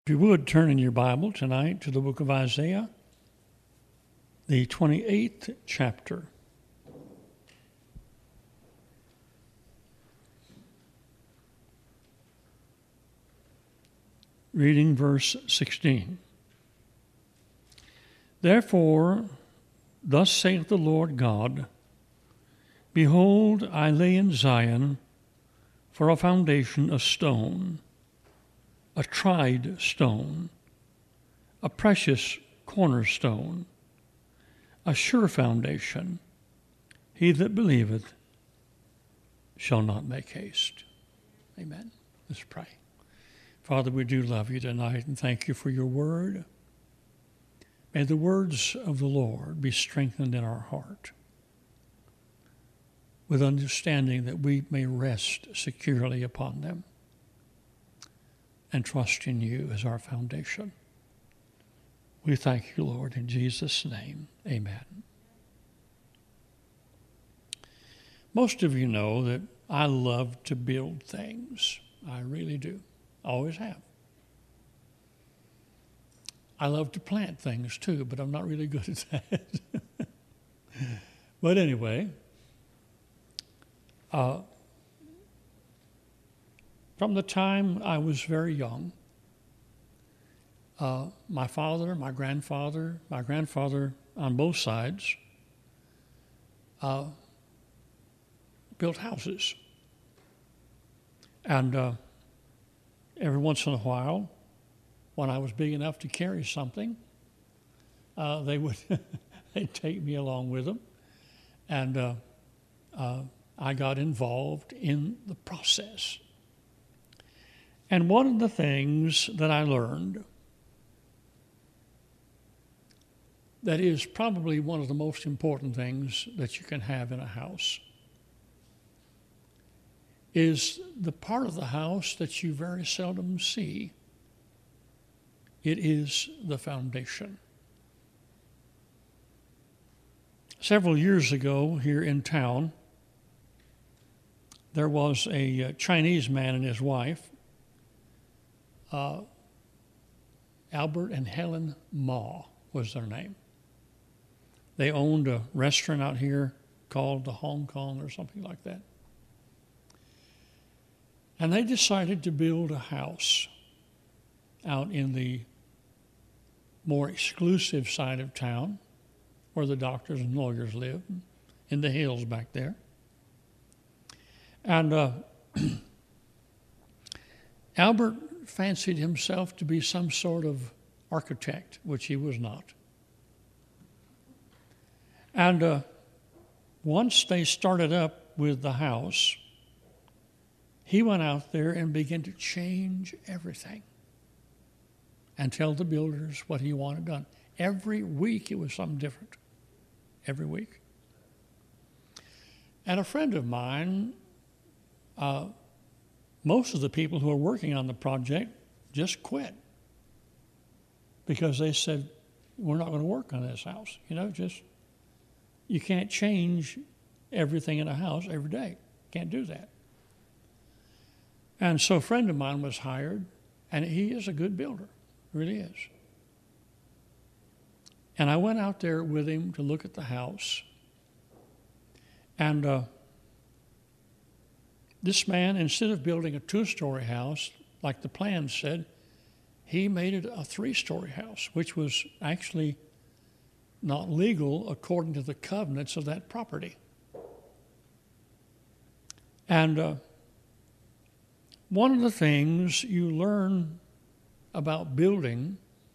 If you would, turn in your Bible tonight to the book of Isaiah, the 28th chapter. Reading verse 16. Therefore, thus saith the Lord God, Behold, I lay in Zion for a foundation of stone, a tried stone, a precious cornerstone, a sure foundation. He that believeth shall not make haste. Amen. Let's pray. Father, we do love you tonight and thank you for your word. May the words of the Lord be strengthened in our heart with understanding that we may rest securely upon them and trust in you as our foundation. We thank you, Lord, in Jesus' name. Amen. Most of you know that I love to build things. I really do. Always have. I love to plant things too, but I'm not really good at that. But anyway, from the time I was very young, my father, my grandfather on both sides built houses. And every once in a while, when I was big enough to carry something, they'd take me along with them. And I got involved in the process. And one of the things that I learned that is probably one of the most important things that you can have in a house is the part of the house that you very seldom see. It is the foundation. Several years ago here in town, there was a Chinese man and his wife, Albert and Helen Ma was their name. They owned a restaurant out here called the Hong Kong or something like that. And they decided to build a house out in the more exclusive side of town where the doctors and lawyers live, in the hills back there. And Albert fancied himself to be some sort of architect, which he was not. And once they started up with the house, he went out there and began to change everything and tell the builders what he wanted done. Every week it was something different. Every week. And a friend of mine, most of the people who were working on the project just quit because they said, we're not going to work on this house. You can't change everything in a house every day. Can't do that. And so a friend of mine was hired, and he is a good builder, really is. And I went out there with him to look at the house. And this man, instead of building a 2-story house, like the plan said, he made it a 3-story house, which was actually not legal according to the covenants of that property. And one of the things you learn about building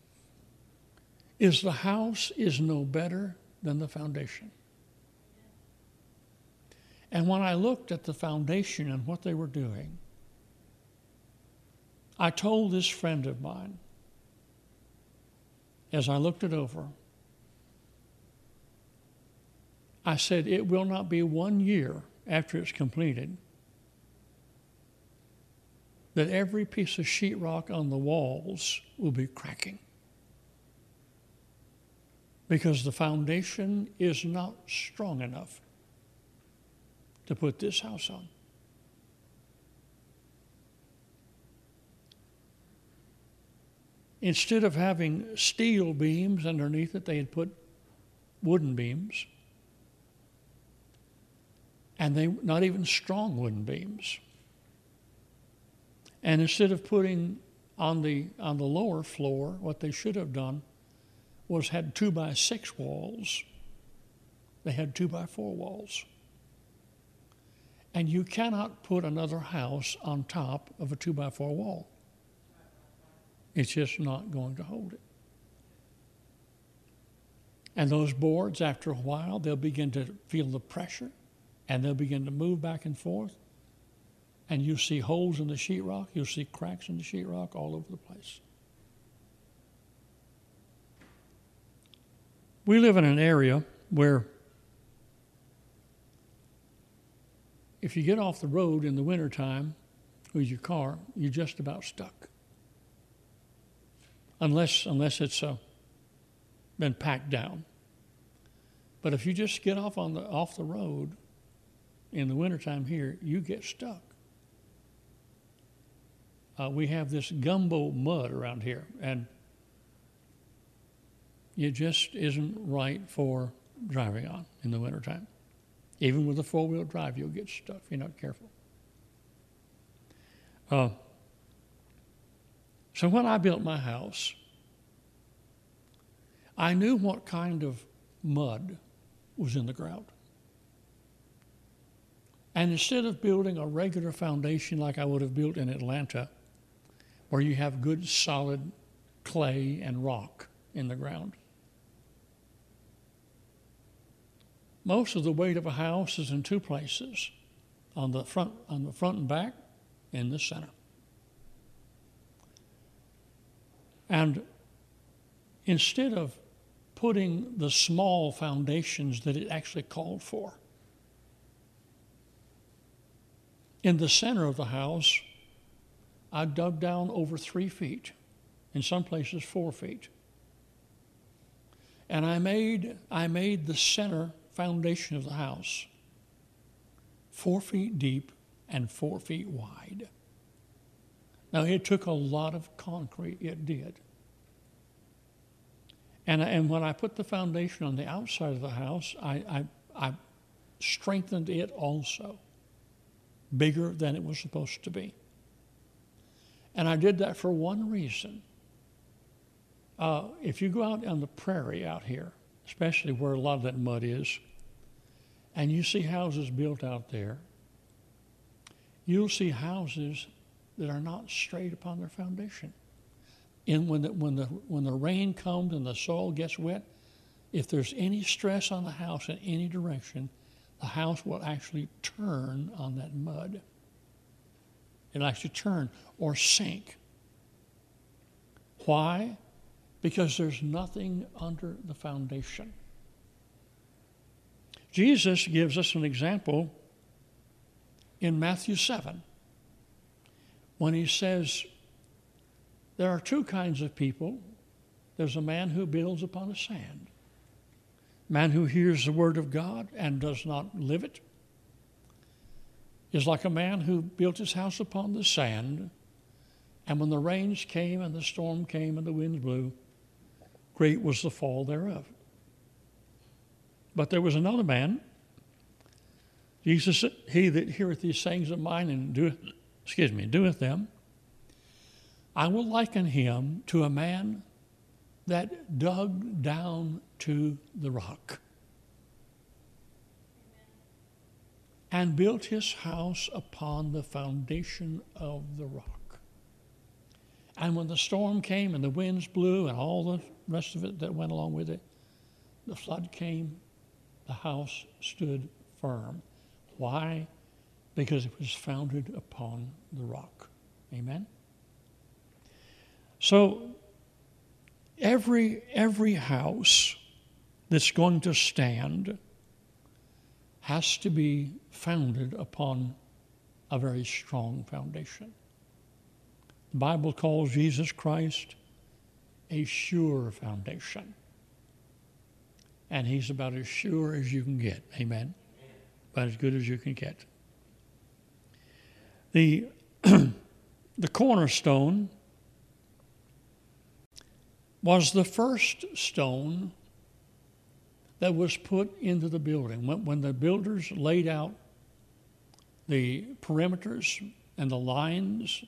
is the house is no better than the foundation. And when I looked at the foundation and what they were doing, I told this friend of mine, as I looked it over, I said, it will not be 1 year after it's completed that every piece of sheetrock on the walls will be cracking. Because the foundation is not strong enough to put this house on. instead of having steel beams underneath it, they had put wooden beams. And they not even strong wooden beams. And instead of putting on the lower floor, what they should have done was had 2x6 walls. They had 2x4 walls. And you cannot put another house on top of a 2x4 wall. It's just not going to hold it. And those boards, after a while, they'll begin to feel the pressure, and they'll begin to move back and forth. And you'll see holes in the sheetrock. You'll see cracks in the sheetrock all over the place. We live in an area where if you get off the road in the wintertime with your car, you're just about stuck. Unless it's been packed down. But if you just get off the road in the wintertime here, you get stuck. We have this gumbo mud around here, and it just isn't right for driving on in the wintertime. Even with a four-wheel drive, you'll get stuck if you're not careful. So when I built my house, I knew what kind of mud was in the ground. And instead of building a regular foundation like I would have built in Atlanta, where you have good solid clay and rock in the ground, most of the weight of a house is in two places, on the front and back, in the center. And instead of putting the small foundations that it actually called for, in the center of the house, I dug down over 3 feet, in some places 4 feet. And I made the center foundation of the house 4 feet deep and 4 feet wide. Now, it took a lot of concrete, it did. And when I put the foundation on the outside of the house, I strengthened it also, bigger than it was supposed to be. And I did that for one reason. If you go out on the prairie out here, especially where a lot of that mud is, and you see houses built out there, you'll see houses that are not straight upon their foundation. And when the rain comes and the soil gets wet, if there's any stress on the house in any direction, the house will actually turn on that mud. It'll actually turn or sink. Why? Because there's nothing under the foundation. Jesus gives us an example in Matthew 7 when he says, there are two kinds of people. There's a man who builds upon the sand. Man who hears the word of God and does not live it is like a man who built his house upon the sand, and when the rains came and the storm came and the winds blew, great was the fall thereof. But there was another man, Jesus said, he that heareth these sayings of mine and doeth them, I will liken him to a man that dug down to the rock and built his house upon the foundation of the rock. And when the storm came and the winds blew and all the rest of it that went along with it, the flood came, the house stood firm. Why? Because it was founded upon the rock. Amen? So every house that's going to stand has to be founded upon a very strong foundation. The Bible calls Jesus Christ a sure foundation. And he's about as sure as you can get. Amen? About as good as you can get. The cornerstone was the first stone that was put into the building. When the builders laid out the perimeters and the lines,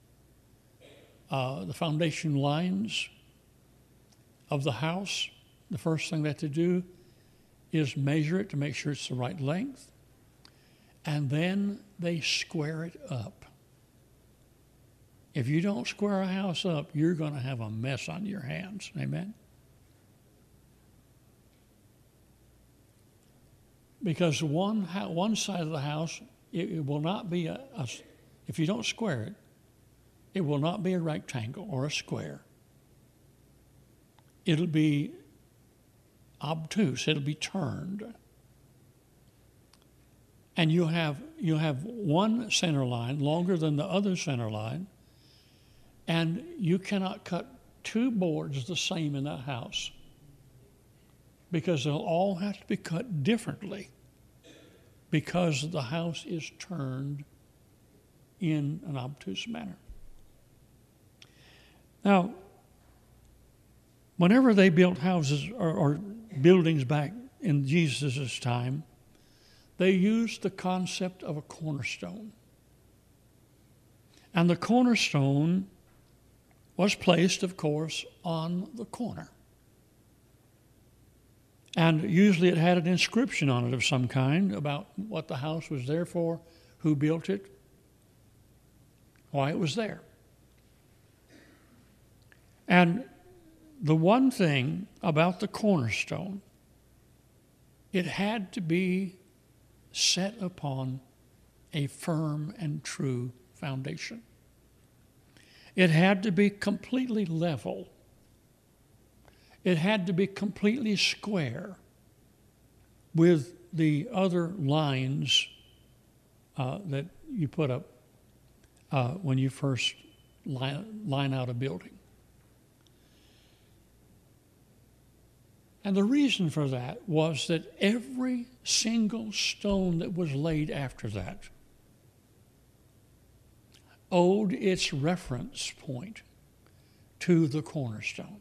the foundation lines of the house, the first thing they had to do is measure it to make sure it's the right length, and then they square it up. If you don't square a house up, you're going to have a mess on your hands. Amen? Because one side of the house, it will not be if you don't square it, it will not be a rectangle or a square. It'll be obtuse. It'll be turned. And you have one center line longer than the other center line, and you cannot cut two boards the same in that house because they'll all have to be cut differently because the house is turned in an obtuse manner. Now, whenever they built houses or buildings back in Jesus' time, they used the concept of a cornerstone. And the cornerstone was placed, of course, on the corner. And usually it had an inscription on it of some kind about what the house was there for, who built it, why it was there. And the one thing about the cornerstone, it had to be set upon a firm and true foundation. It had to be completely level. It had to be completely square with the other lines that you put up when you first line out a building. And the reason for that was that every single stone that was laid after that owed its reference point to the cornerstone.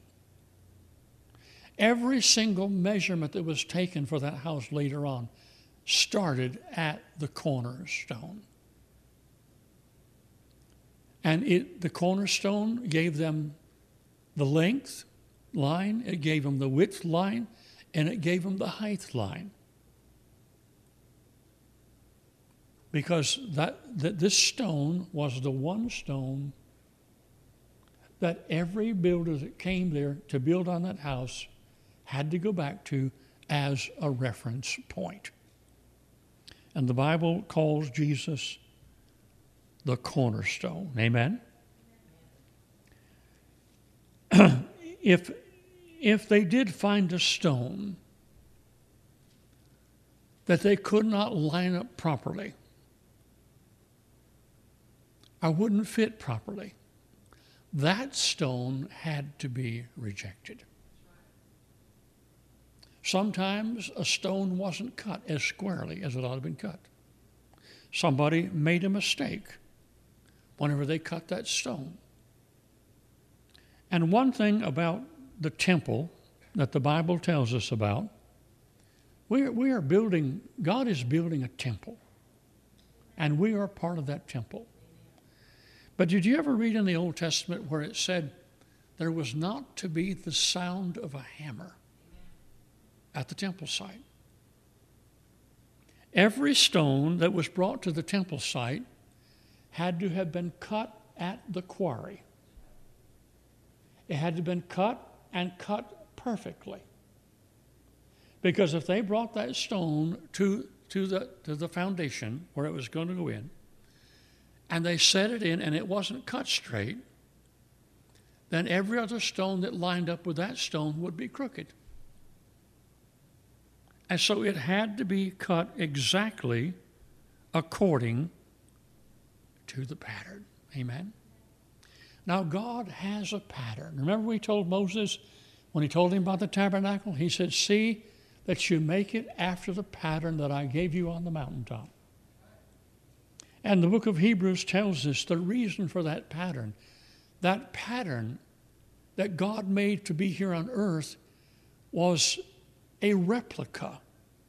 Every single measurement that was taken for that house later on started at the cornerstone. And the cornerstone gave them the length line, it gave them the width line, and it gave them the height line. Because that this stone was the one stone that every builder that came there to build on that house had to go back to as a reference point. And the Bible calls Jesus the cornerstone. Amen? If they did find a stone that they could not line up properly or wouldn't fit properly, that stone had to be rejected. Sometimes a stone wasn't cut as squarely as it ought to have been cut. Somebody made a mistake whenever they cut that stone. And one thing about the temple that the Bible tells us about, we are building, God is building a temple, and we are part of that temple. But did you ever read in the Old Testament where it said there was not to be the sound of a hammer at the temple site? Every stone that was brought to the temple site had to have been cut at the quarry. It had to have been cut and cut perfectly. Because if they brought that stone to the foundation where it was going to go in, and they set it in and it wasn't cut straight, then every other stone that lined up with that stone would be crooked. And so it had to be cut exactly according to the pattern. Amen? Now, God has a pattern. Remember we told Moses, when he told him about the tabernacle, he said, see that you make it after the pattern that I gave you on the mountaintop. And the book of Hebrews tells us the reason for that pattern. That pattern that God made to be here on earth was a replica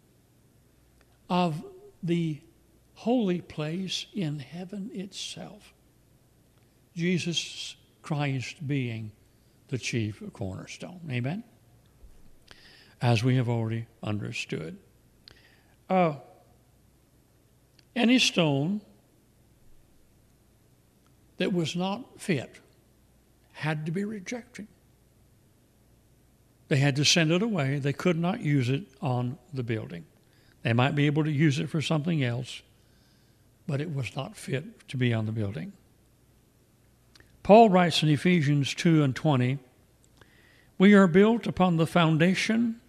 of the holy place in heaven itself. Jesus Christ being the chief cornerstone. Amen? As we have already understood. Any stone that was not fit had to be rejected. They had to send it away. They could not use it on the building. They might be able to use it for something else, but it was not fit to be on the building. Paul writes in Ephesians 2:20, "We are built upon the foundation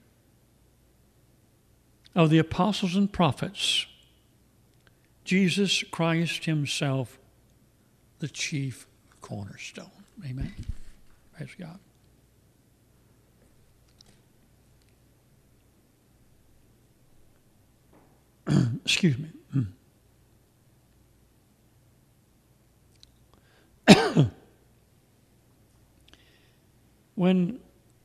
of the apostles and prophets, Jesus Christ himself, the chief cornerstone." Amen. Praise God. Excuse me. When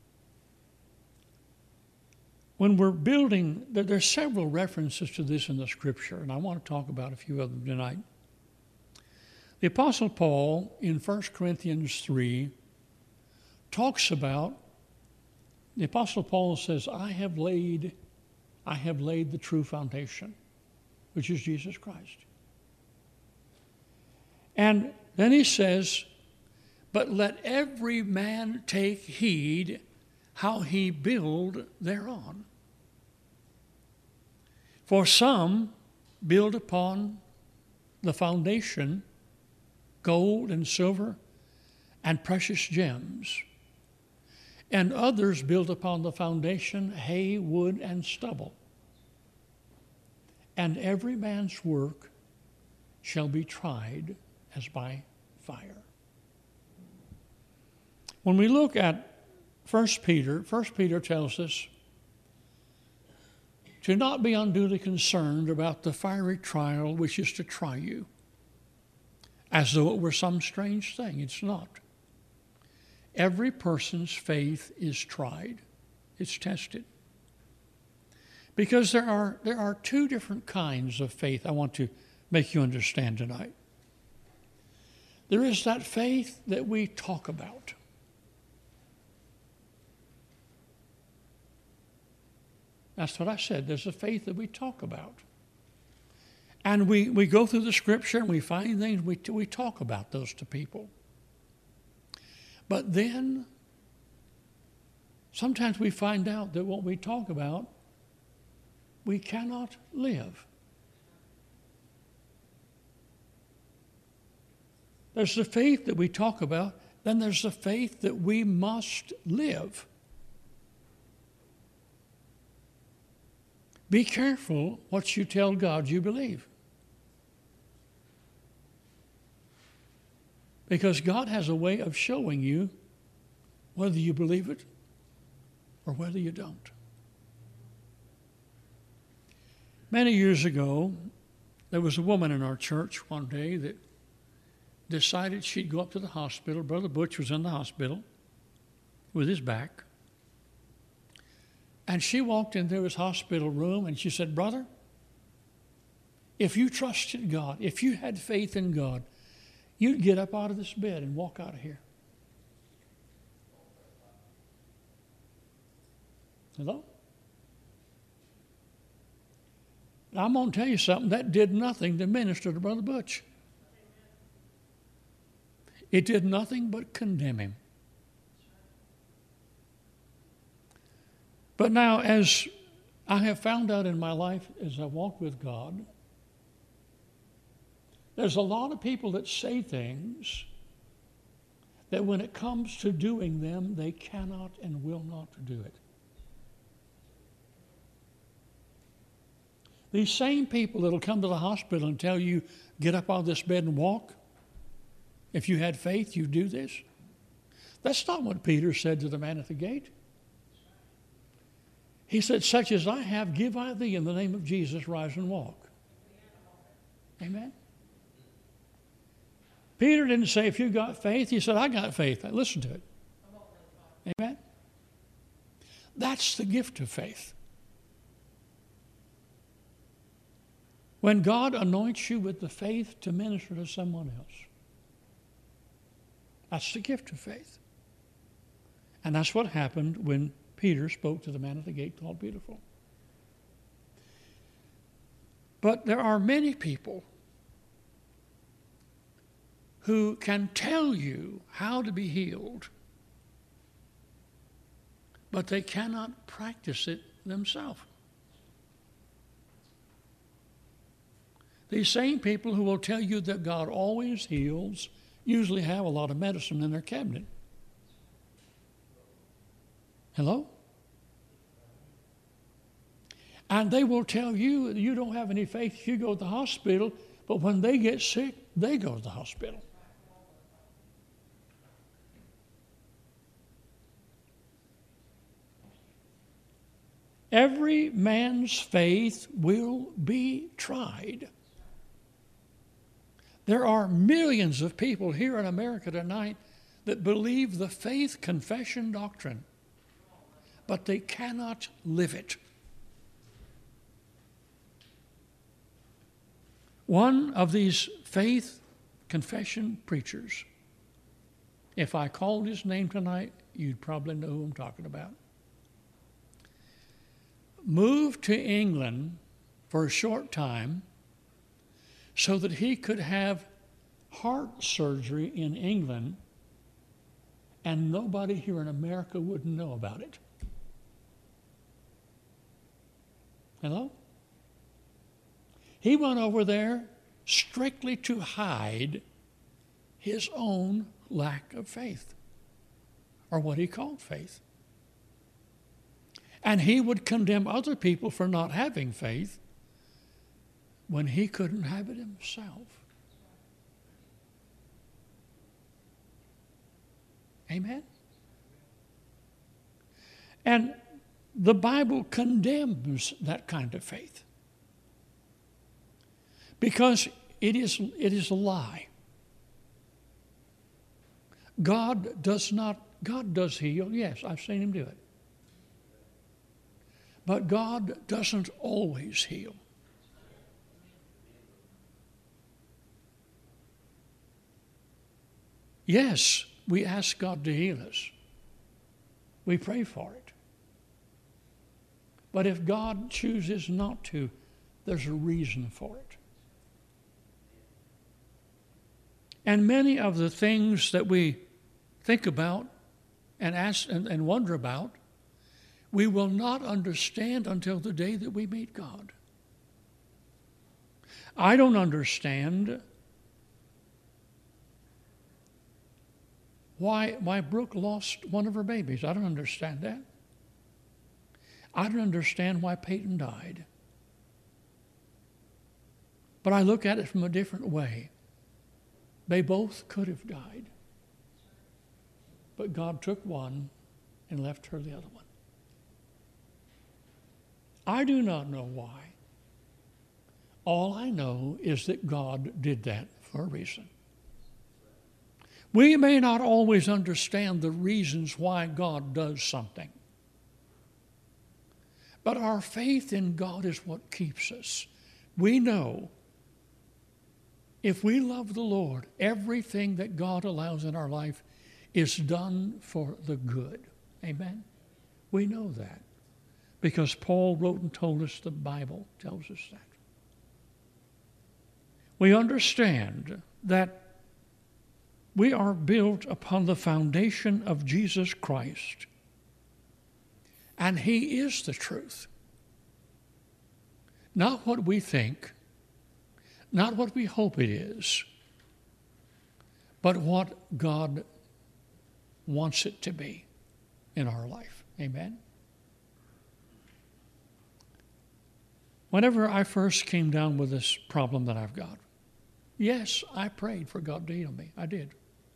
we're building, there's several references to this in the Scripture, and I want to talk about a few of them tonight. The Apostle Paul in 1 Corinthians 3 talks about, the Apostle Paul says, I have laid the true foundation, which is Jesus Christ. And then he says, but let every man take heed how he build thereon. For some build upon the foundation gold and silver and precious gems, and others build upon the foundation hay, wood, and stubble. And every man's work shall be tried as by fire. When we look at 1 Peter tells us to not be unduly concerned about the fiery trial which is to try you, as though it were some strange thing. It's not. Every person's faith is tried. It's tested. Because there are two different kinds of faith I want to make you understand tonight. There is that faith that we talk about. That's what I said. There's a faith that we talk about. And we go through the Scripture and we find things, we talk about those to people. But then, sometimes we find out that what we talk about, we cannot live. There's the faith that we talk about, then there's the faith that we must live. Be careful what you tell God you believe. Because God has a way of showing you whether you believe it or whether you don't. Many years ago, there was a woman in our church one day that decided she'd go up to the hospital. Brother Butch was in the hospital with his back. And she walked into his hospital room and she said, "Brother, if you trusted God, if you had faith in God, you'd get up out of this bed and walk out of here." Hello? Now, I'm going to tell you something. That did nothing to minister to Brother Butch. It did nothing but condemn him. But now, as I have found out in my life as I walk with God, there's a lot of people that say things that when it comes to doing them, they cannot and will not do it. These same people that will come to the hospital and tell you, get up out of this bed and walk. If you had faith, you'd do this. That's not what Peter said to the man at the gate. He said, "Such as I have, give I thee in the name of Jesus, rise and walk." Amen. Peter didn't say, if you got faith, he said, I got faith. Listen to it. Amen? That's the gift of faith. When God anoints you with the faith to minister to someone else, that's the gift of faith. And that's what happened when Peter spoke to the man at the gate called Beautiful. But there are many people who can tell you how to be healed, but they cannot practice it themselves. These same people who will tell you that God always heals usually have a lot of medicine in their cabinet. Hello? And they will tell you that you don't have any faith, you go to the hospital, but when they get sick, they go to the hospital. Every man's faith will be tried. There are millions of people here in America tonight that believe the faith confession doctrine, but they cannot live it. One of these faith confession preachers, if I called his name tonight, you'd probably know who I'm talking about, moved to England for a short time so that he could have heart surgery in England and nobody here in America would know about it. Hello? He went over there strictly to hide his own lack of faith, or what he called faith. And he would condemn other people for not having faith when he couldn't have it himself. Amen? And the Bible condemns that kind of faith because it is a lie. God does heal. Yes, I've seen him do it. But God doesn't always heal. Yes, we ask God to heal us. We pray for it. But if God chooses not to, there's a reason for it. And many of the things that we think about and ask and wonder about, we will not understand until the day that we meet God. I don't understand why my Brooke lost one of her babies. I don't understand that. I don't understand why Peyton died. But I look at it from a different way. They both could have died. But God took one and left her the other one. I do not know why. All I know is that God did that for a reason. We may not always understand the reasons why God does something, but our faith in God is what keeps us. We know if we love the Lord, everything that God allows in our life is done for the good. Amen? We know that because Paul wrote and told us, the Bible tells us that. We understand that we are built upon the foundation of Jesus Christ, and he is the truth. Not what we think, not what we hope it is, but what God wants it to be in our life. Amen? Whenever I first came down with this problem that I've got, yes, I prayed for God to heal me. I did.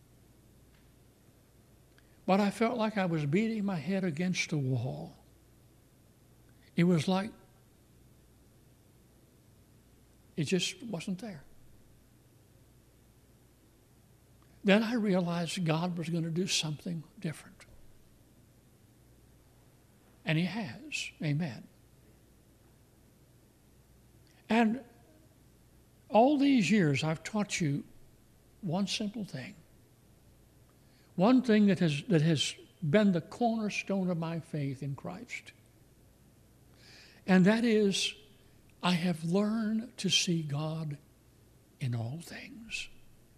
But I felt like I was beating my head against a wall. It was like it just wasn't there. Then I realized God was going to do something different. And he has. Amen. And all these years I've taught you one simple thing. One thing that has been the cornerstone of my faith in Christ. And that is, I have learned to see God in all things.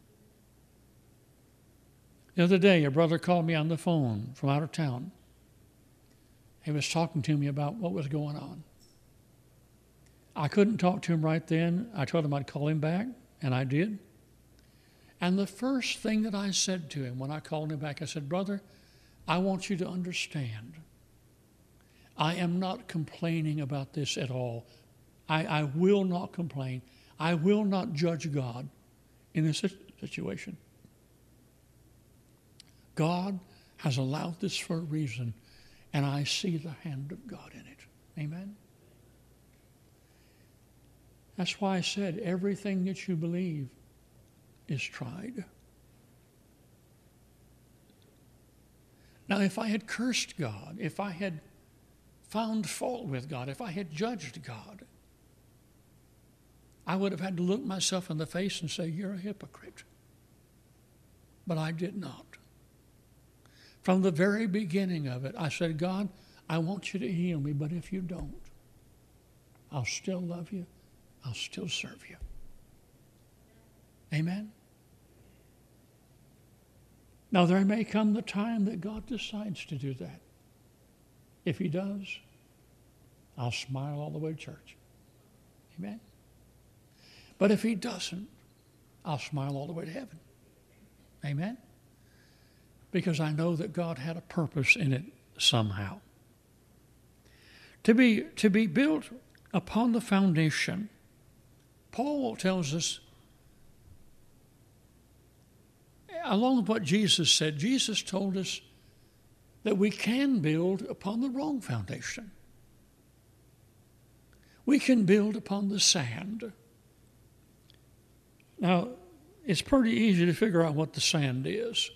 The other day, a brother called me on the phone from out of town. He was talking to me about what was going on. I couldn't talk to him right then. I told him I'd call him back, and I did. And the first thing that I said to him when I called him back, I said, brother, I want you to understand, I am not complaining about this at all. I will not complain. I will not judge God in this situation. God has allowed this for a reason, and I see the hand of God in it. Amen? That's why I said everything that you believe is tried. Now, if I had cursed God, if I had found fault with God, if I had judged God, I would have had to look myself in the face and say, you're a hypocrite. But I did not. From the very beginning of it, I said, God, I want you to heal me, but if you don't, I'll still love you. I'll still serve you. Amen? Now, there may come the time that God decides to do that. If he does, I'll smile all the way to church. Amen? But if he doesn't, I'll smile all the way to heaven. Amen? Because I know that God had a purpose in it somehow. To be built upon the foundation, Paul tells us, along with what Jesus said, Jesus told us that we can build upon the wrong foundation. We can build upon the sand. Now, it's pretty easy to figure out what the sand is.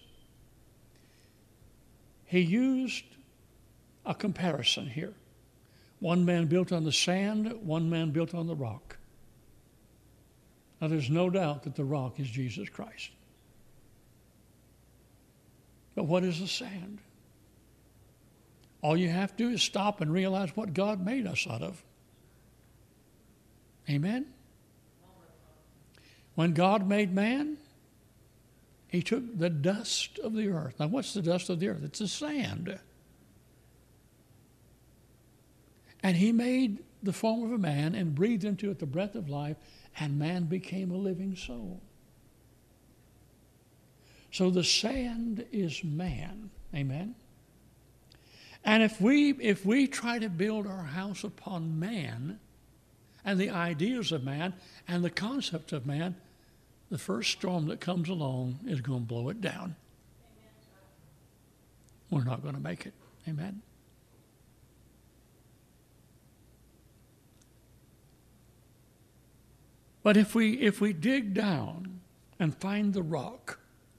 He used a comparison here. One man built on the sand, one man built on the rock. Now, there's no doubt that the rock is Jesus Christ. But what is the sand? All you have to do is stop and realize what God made us out of. Amen? When God made man, he took the dust of the earth. Now, what's the dust of the earth? It's the sand. And he made the form of a man and breathed into it the breath of life, and man became a living soul. So the sand is man. Amen? And if we try to build our house upon man and the ideas of man and the concept of man, the first storm that comes along is going to blow it down. We're not going to make it. Amen? But if we dig down and find the rock,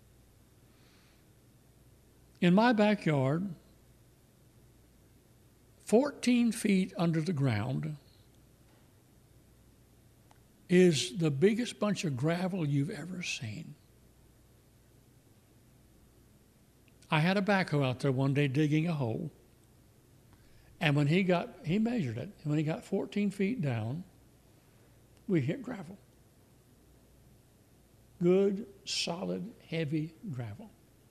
in my backyard, 14 feet under the ground is the biggest bunch of gravel you've ever seen. I had a backhoe out there one day digging a hole, and when he measured it, and when he got 14 feet down, we hit gravel. Good, solid, heavy gravel.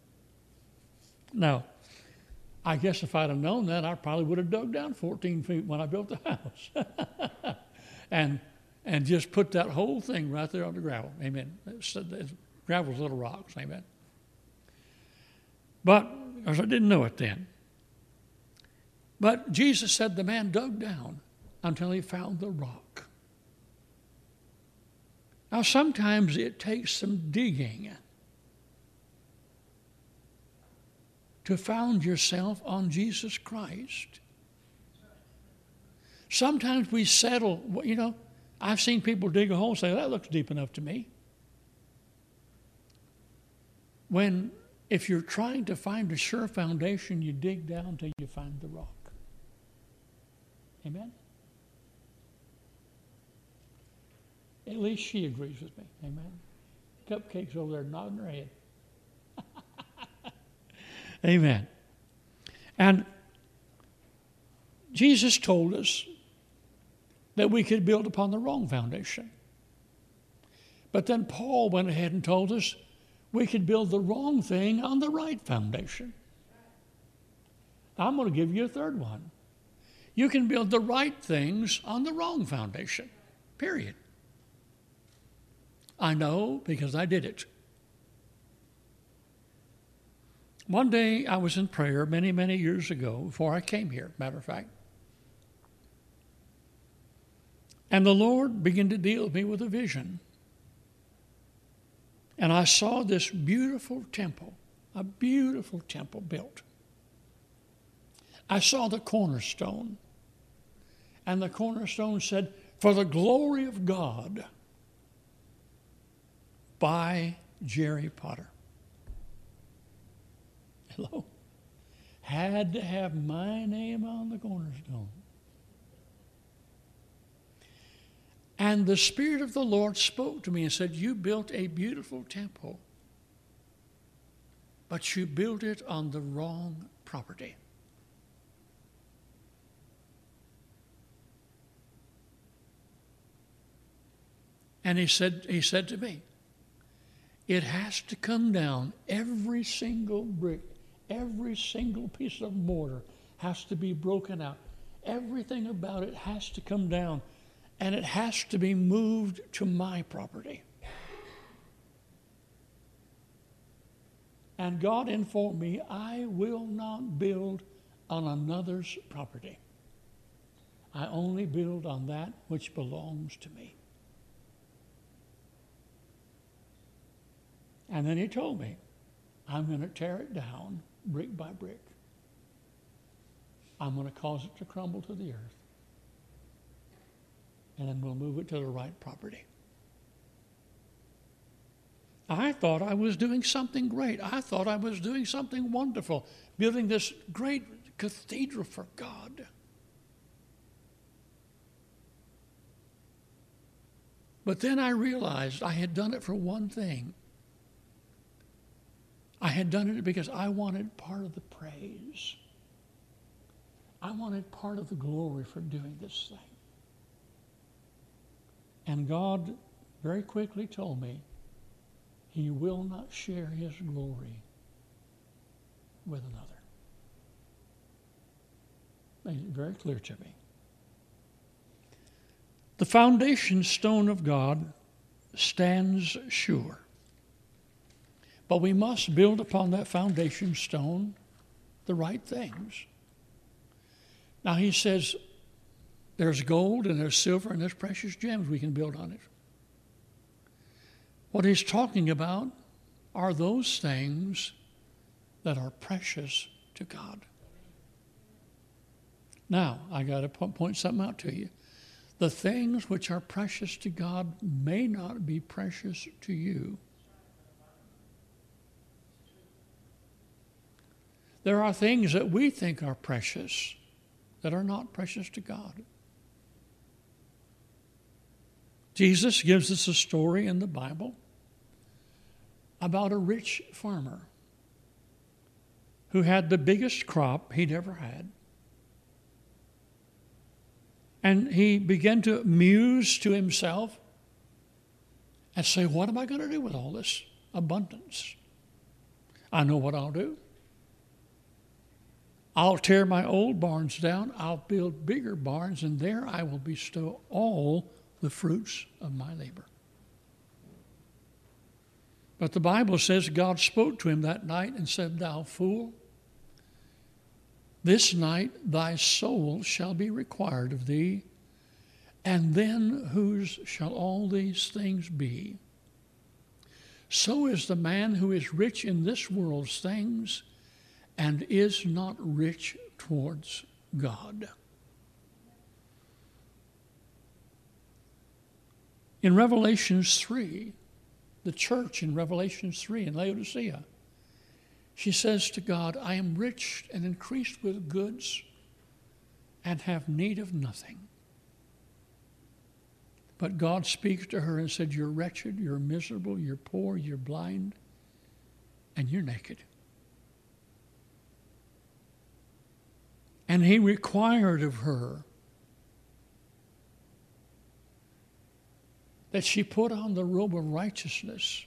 Now, I guess if I'd have known that, I probably would have dug down 14 feet when I built the house. and just put that whole thing right there on the gravel. Amen. Gravel's little rocks. Amen. But, because I didn't know it then. But Jesus said the man dug down until he found the rock. Now, sometimes it takes some digging to found yourself on Jesus Christ. Sometimes we settle, I've seen people dig a hole and say, that looks deep enough to me. If you're trying to find a sure foundation, you dig down until you find the rock. Amen? At least she agrees with me. Amen? Cupcakes over there nodding her head. Amen. And Jesus told us that we could build upon the wrong foundation. But then Paul went ahead and told us we could build the wrong thing on the right foundation. Now, I'm going to give you a third one. You can build the right things on the wrong foundation, period. I know because I did it. One day I was in prayer many, many years ago before I came here, matter of fact. And the Lord began to deal with me with a vision. And I saw this beautiful temple, a beautiful temple built. I saw the cornerstone. And the cornerstone said, "For the glory of God," by Jerry Potter. Hello? Had to have my name on the cornerstone. And the Spirit of the Lord spoke to me and said, "You built a beautiful temple, but you built it on the wrong property." And he said to me, "It has to come down, every single brick, every single piece of mortar has to be broken out. Everything about it has to come down, and it has to be moved to my property." And God informed me, I will not build on another's property. I only build on that which belongs to me. And then he told me, I'm going to tear it down brick by brick. I'm going to cause it to crumble to the earth. And then we'll move it to the right property. I thought I was doing something great. I thought I was doing something wonderful, building this great cathedral for God. But then I realized I had done it for one thing. I had done it because I wanted part of the praise. I wanted part of the glory for doing this thing. And God very quickly told me he will not share his glory with another. Made it very clear to me. The foundation stone of God stands sure. But we must build upon that foundation stone the right things. Now he says there's gold and there's silver and there's precious gems we can build on it. What he's talking about are those things that are precious to God. Now, I got to point something out to you. The things which are precious to God may not be precious to you. There are things that we think are precious that are not precious to God. Jesus gives us a story in the Bible about a rich farmer who had the biggest crop he'd ever had. And he began to muse to himself and say, what am I going to do with all this abundance? I know what I'll do. I'll tear my old barns down. I'll build bigger barns, and there I will bestow all the fruits of my labor. But the Bible says God spoke to him that night and said, thou fool, this night thy soul shall be required of thee, and then whose shall all these things be? So is the man who is rich in this world's things and is not rich towards God. In Revelation 3, the church in Revelation 3 in Laodicea, she says to God, I am rich and increased with goods and have need of nothing. But God speaks to her and said, you're wretched, you're miserable, you're poor, you're blind, and you're naked. And he required of her that she put on the robe of righteousness,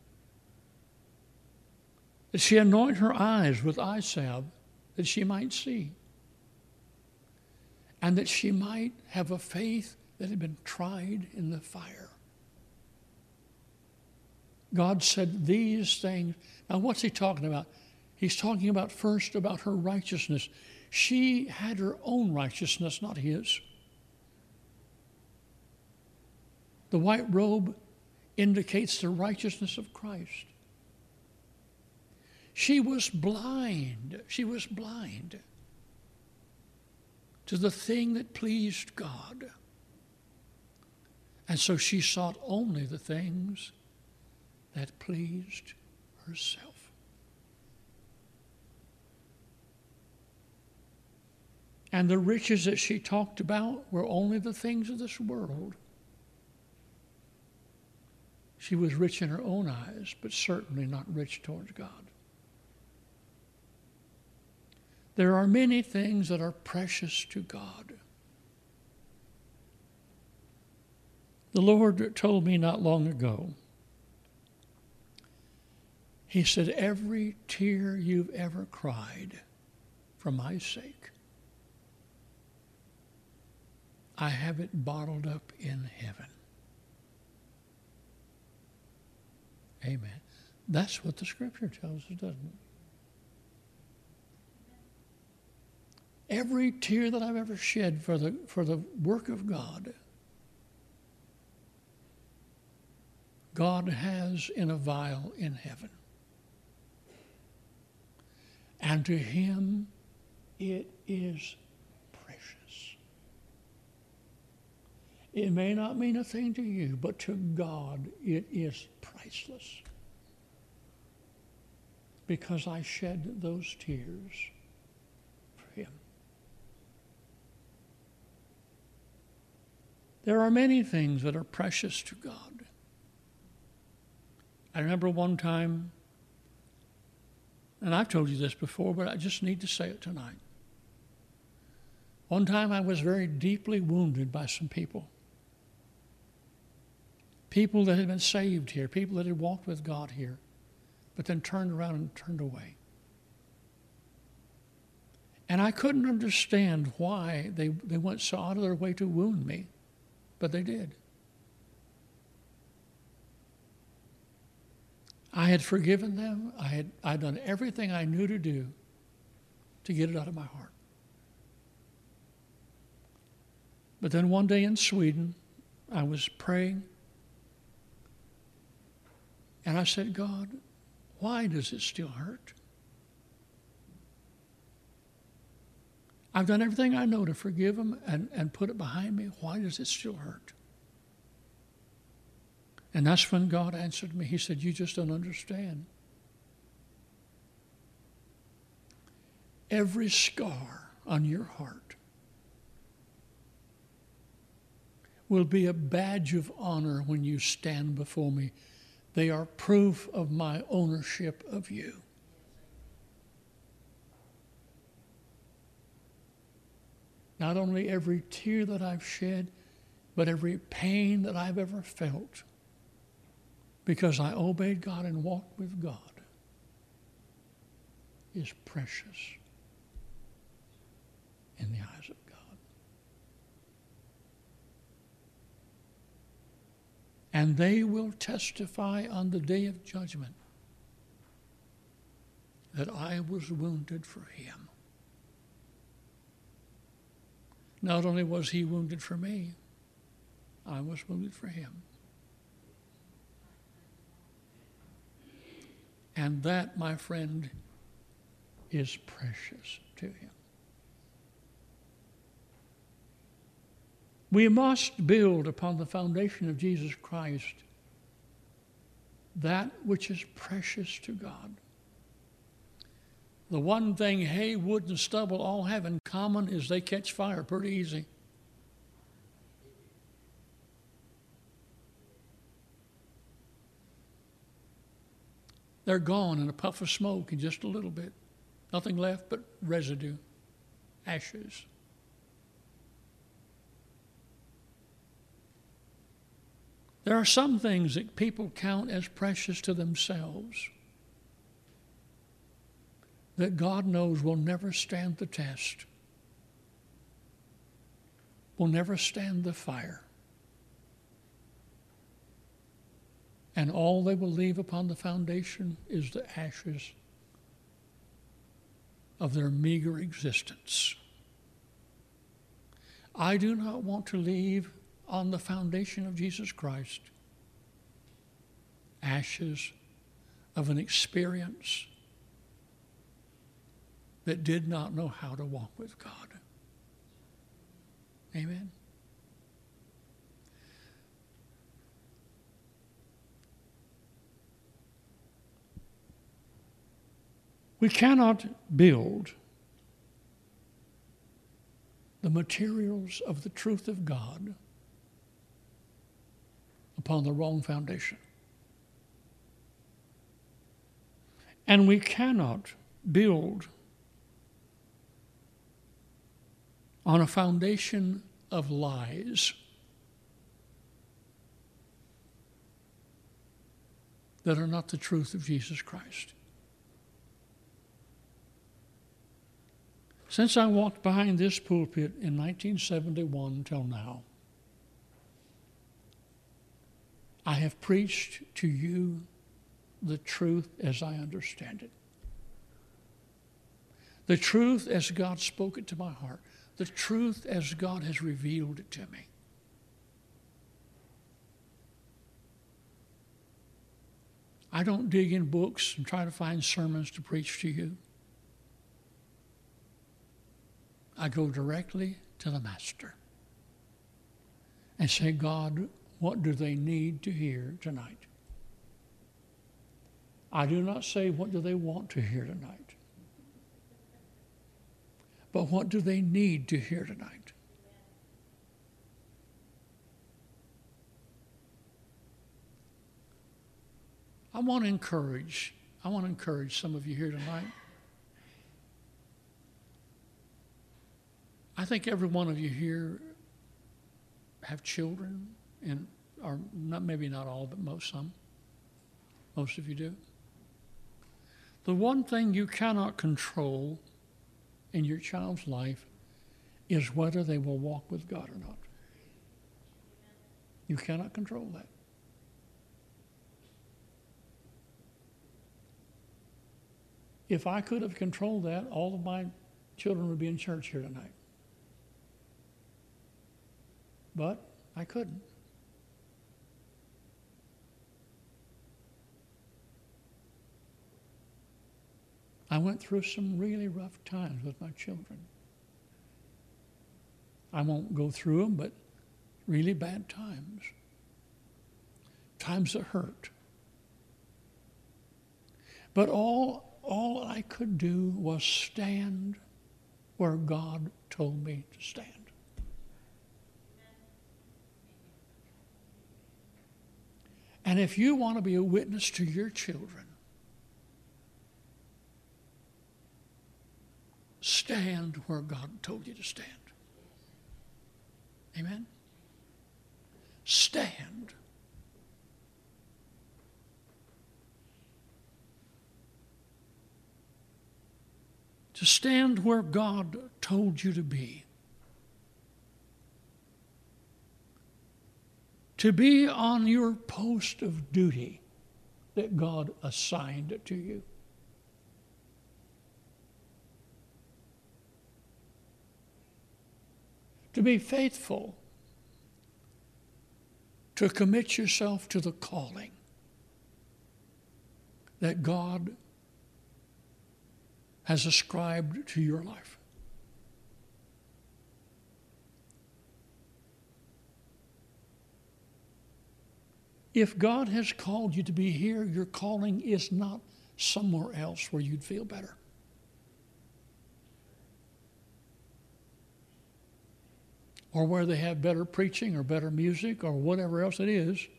that she anoint her eyes with eye salve, that she might see, and that she might have a faith that had been tried in the fire. God said these things. Now, what's he talking about? He's talking about first about her righteousness. She had her own righteousness, not his. The white robe indicates the righteousness of Christ. She was blind. She was blind to the thing that pleased God. And so she sought only the things that pleased herself. And the riches that she talked about were only the things of this world. She was rich in her own eyes, but certainly not rich towards God. There are many things that are precious to God. The Lord told me not long ago, he said, every tear you've ever cried for my sake, I have it bottled up in heaven. Amen. That's what the Scripture tells us, doesn't it? Every tear that I've ever shed for the work of God, God has in a vial in heaven. And to him it is precious. It may not mean a thing to you, but to God it is priceless. Because I shed those tears for him. There are many things that are precious to God. I remember one time, and I've told you this before, but I just need to say it tonight. One time I was very deeply wounded by some people. People that had been saved here, people that had walked with God here, but then turned around and turned away. And I couldn't understand why they went so out of their way to wound me, but they did. I had forgiven them. I'd done everything I knew to do to get it out of my heart. But then one day in Sweden, I was praying, and I said, God, why does it still hurt? I've done everything I know to forgive them and put it behind me. Why does it still hurt? And that's when God answered me. He said, you just don't understand. Every scar on your heart will be a badge of honor when you stand before me. They are proof of my ownership of you. Not only every tear that I've shed, but every pain that I've ever felt because I obeyed God and walked with God is precious in the eyes of God. And they will testify on the day of judgment that I was wounded for him. Not only was he wounded for me, I was wounded for him. And that, my friend, is precious to him. We must build upon the foundation of Jesus Christ that which is precious to God. The one thing hay, wood, and stubble all have in common is they catch fire pretty easy. They're gone in a puff of smoke in just a little bit. Nothing left but residue, ashes. There are some things that people count as precious to themselves that God knows will never stand the test, will never stand the fire. And all they will leave upon the foundation is the ashes of their meager existence. I do not want to leave on the foundation of Jesus Christ ashes of an experience that did not know how to walk with God. Amen. We cannot build the materials of the truth of God upon the wrong foundation. And we cannot build on a foundation of lies that are not the truth of Jesus Christ. Since I walked behind this pulpit in 1971 till now, I have preached to you the truth as I understand it. The truth as God spoke it to my heart. The truth as God has revealed it to me. I don't dig in books and try to find sermons to preach to you. I go directly to the Master and say, God, what do they need to hear tonight? I do not say, what do they want to hear tonight? But what do they need to hear tonight? I want to encourage some of you here tonight. I think every one of you here have children, or not, maybe not all, but some. Most of you do. The one thing you cannot control in your child's life is whether they will walk with God or not. You cannot control that. If I could have controlled that, all of my children would be in church here tonight. But I couldn't. I went through some really rough times with my children. I won't go through them, but really bad times. Times that hurt. But all I could do was stand where God told me to stand. And if you want to be a witness to your children, stand where God told you to stand. Amen? Stand. To stand where God told you to be. To be on your post of duty that God assigned to you. To be faithful. To commit yourself to the calling that God has ascribed to your life. If God has called you to be here, your calling is not somewhere else where you'd feel better. or where they have better preaching or better music or whatever else it is.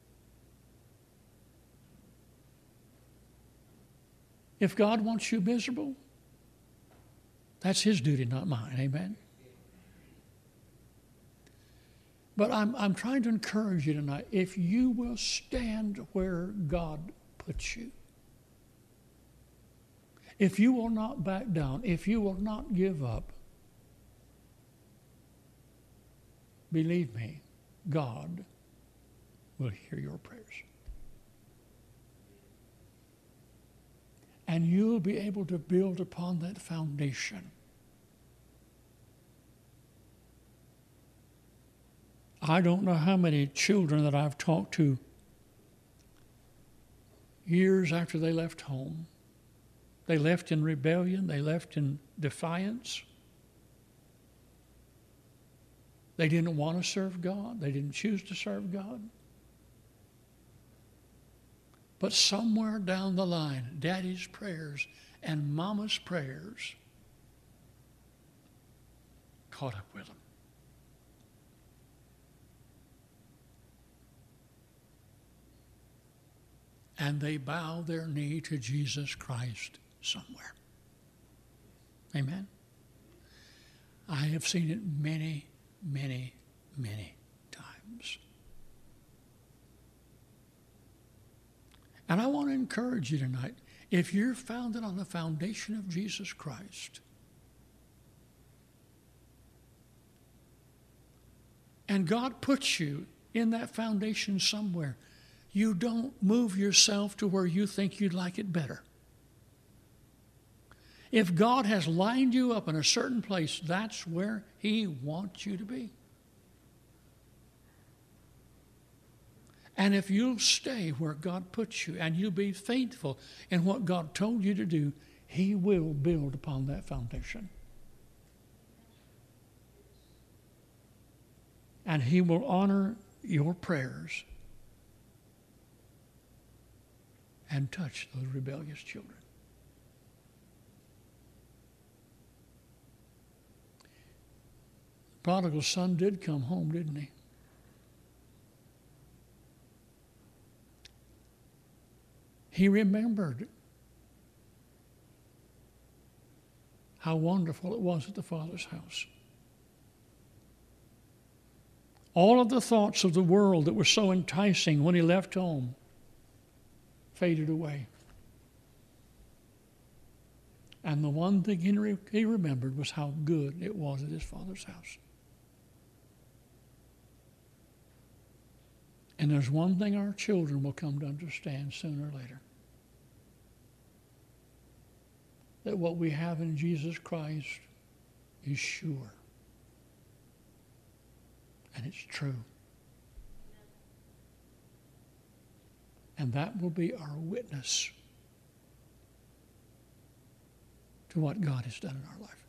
If God wants you miserable, that's His duty, not mine. Amen? But I'm trying to encourage you tonight. If you will stand where God puts you, if you will not back down, if you will not give up, believe me, God will hear your prayers. And you'll be able to build upon that foundation. I don't know how many children that I've talked to years after they left home. They left in rebellion. They left in defiance. They didn't want to serve God. They didn't choose to serve God. But somewhere down the line, Daddy's prayers and Mama's prayers caught up with them. And they bow their knee to Jesus Christ somewhere. Amen? I have seen it many, many, many times. And I want to encourage you tonight, if you're founded on the foundation of Jesus Christ, and God puts you in that foundation somewhere, you don't move yourself to where you think you'd like it better. If God has lined you up in a certain place, that's where He wants you to be. And if you'll stay where God puts you and you'll be faithful in what God told you to do, He will build upon that foundation. And He will honor your prayers and touch those rebellious children. The prodigal son did come home, didn't he? He remembered how wonderful it was at the Father's house. All of the thoughts of the world that were so enticing when he left home faded away. And the one thing he remembered was how good it was at his Father's house. And there's one thing our children will come to understand sooner or later. That what we have in Jesus Christ is sure. And it's true. And that will be our witness to what God has done in our life.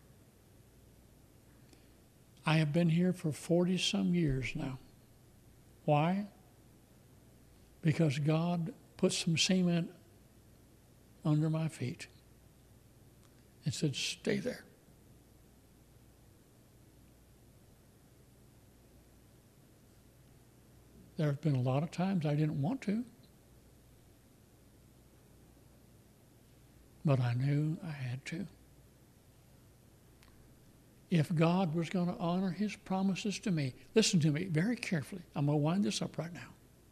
I have been here for 40-some years now. Why? Because God put some cement under my feet and said, stay there. There have been a lot of times I didn't want to, but I knew I had to. If God was going to honor His promises to me, listen to me very carefully. I'm going to wind this up right now.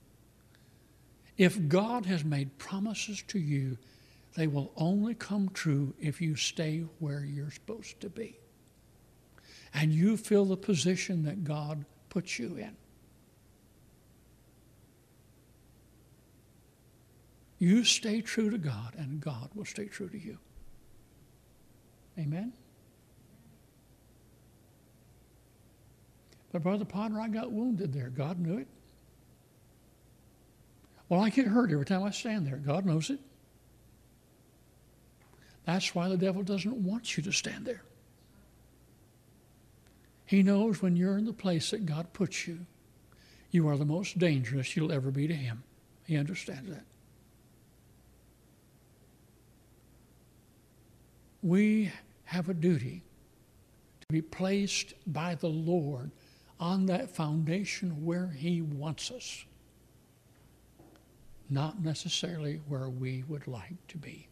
If God has made promises to you, they will only come true if you stay where you're supposed to be. And you fill the position that God puts you in. You stay true to God, and God will stay true to you. Amen? But Brother Potter, I got wounded there. God knew it. Well, I get hurt every time I stand there. God knows it. That's why the devil doesn't want you to stand there. He knows when you're in the place that God puts you, you are the most dangerous you'll ever be to him. He understands that. We have a duty be placed by the Lord on that foundation where He wants us, not necessarily where we would like to be.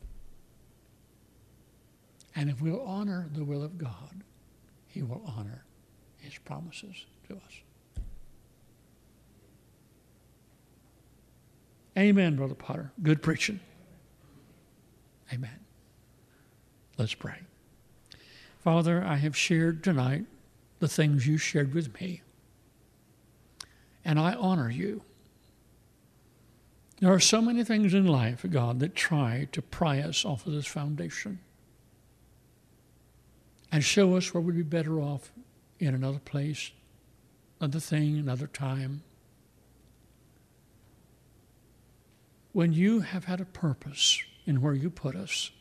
And if we'll honor the will of God, He will honor His promises to us. Amen, Brother Potter. Good preaching. Amen. Let's pray. Father, I have shared tonight the things you shared with me, and I honor you. There are so many things in life, God, that try to pry us off of this foundation and show us where we'd be better off in another place, another thing, another time. When you have had a purpose in where you put us,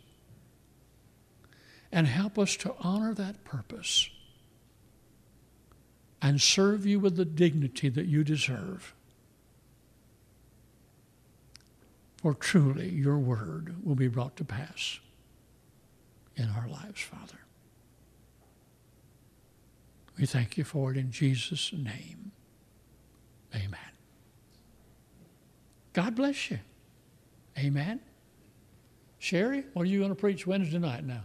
and help us to honor that purpose and serve you with the dignity that you deserve. For truly your word will be brought to pass in our lives, Father. We thank you for it in Jesus' name. Amen. God bless you. Amen. Sherry, what are you going to preach Wednesday night now?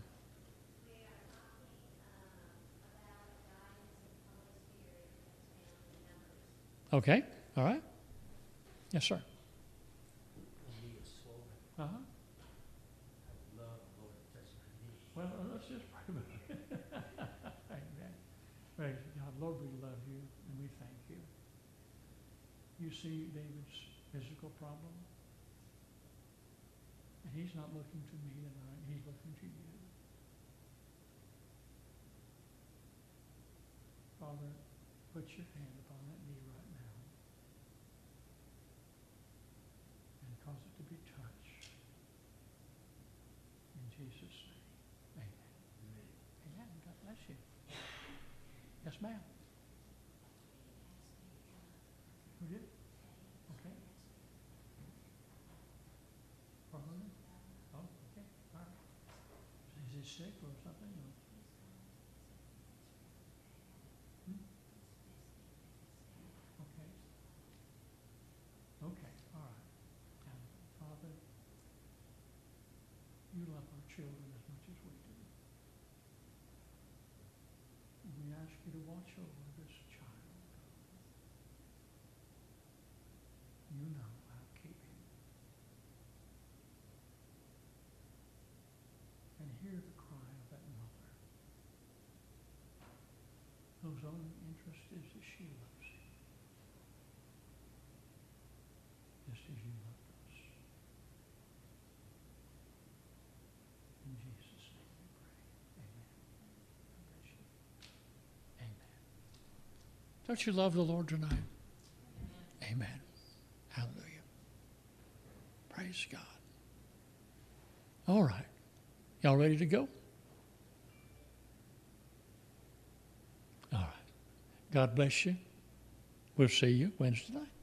Okay, all right. Yes, sir. Uh-huh. Well, let's just pray about it. Amen. Praise God. Lord, we love you and we thank you. You see David's physical problem, and he's not looking to me tonight. He's looking to you. Father, put your hand upon that knee right now and cause it to be touched. In Jesus' name, amen. Amen. God bless you. Yes, ma'am. Who did? Okay. For her? Oh, okay. All right. Is he sick or something? Or? Okay. Okay. All right. And Father, you love our children as much as we do. And we ask you to watch over this child. You know how to keep him. And hear the cry of that mother, whose only interest is that she loves him, just as you loved us. In Jesus' name we pray. Amen. God bless you. Amen. Don't you love the Lord tonight? Amen. Hallelujah. Praise God. All right. Y'all ready to go? All right. God bless you. We'll see you Wednesday night.